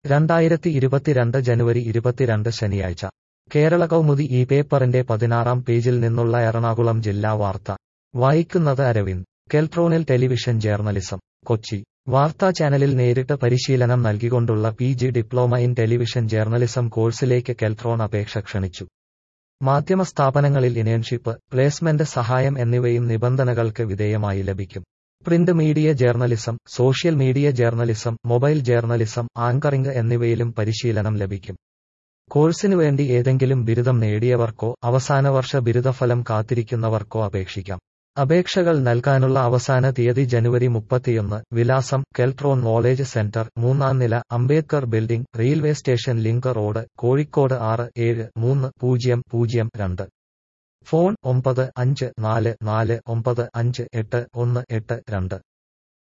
2022 ജനുവരി 22 ശനിയാഴ്ച കേരള കൗമുദി ഈ പേപ്പറിന്റെ 16-ാം പേജിൽ നിന്നുള്ള എറണാകുളം ജില്ലാ വാർത്ത വായിക്കുന്നത് അരവിന്ദ്. കെൽട്രോണിൽ ടെലിവിഷൻ ജേർണലിസം. കൊച്ചി. വാർത്താ ചാനലിൽ നേരിട്ട് പരിശീലനം നൽകിക്കൊണ്ടുള്ള PG diploma in television journalism കോഴ്സിലേക്ക് കെൽട്രോൺ അപേക്ഷ ക്ഷണിച്ചു. മാധ്യമ സ്ഥാപനങ്ങളിൽ ഇന്റേൺഷിപ്പ്, പ്ലേസ്മെന്റ് സഹായം എന്നിവയും നിബന്ധനകൾക്ക് വിധേയമായി ലഭിക്കും. Print media journalism, social media journalism, mobile journalism, anchoring എന്നിവയിലും പരിശീലനം ലഭിക്കും. കോഴ്സിനുവേണ്ടി ഏതെങ്കിലും ബിരുദം നേടിയവർക്കോ അവസാനവർഷ ബിരുദഫലം കാത്തിരിക്കുന്നവർക്കോ അപേക്ഷിക്കാം. അപേക്ഷകൾ നൽകാനുള്ള അവസാന തീയതി ജനുവരി 31. വിലാസം: കെൽട്രോൺ നോളേജ് സെന്റർ, 3-ാം നില, Ambedkar building, railway station link road, Kozhikode 673002. Phone: 9544958182.